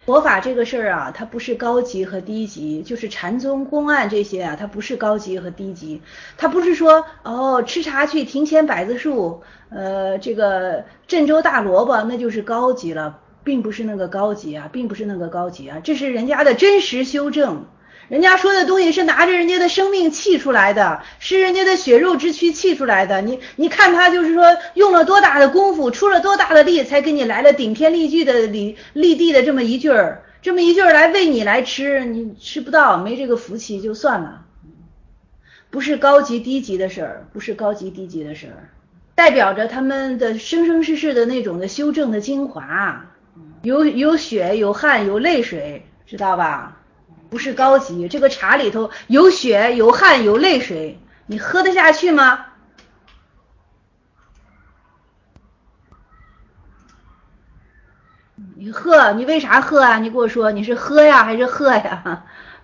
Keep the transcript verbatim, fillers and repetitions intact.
佛法这个事儿啊，它不是高级和低级，就是禅宗公案这些啊，它不是高级和低级，它不是说哦吃茶去庭前百子树，呃这个郑州大萝卜那就是高级了，并不是那个高级啊，并不是那个高级啊，这是人家的真实修正。人家说的东西是拿着人家的生命气出来的，是人家的血肉之躯气出来的。你你看他就是说用了多大的功夫，出了多大的力，才给你来了顶天立地的立立地的这么一句儿，这么一句儿来喂你来吃，你吃不到，没这个福气就算了。不是高级低级的事儿，不是高级低级的事儿，代表着他们的生生世世的那种的修正的精华，有有血有汗有泪水，知道吧？不是高级，这个茶里头有血有汗有泪水，你喝得下去吗？你喝，你为啥喝啊？你给我说，你是喝呀还是喝呀？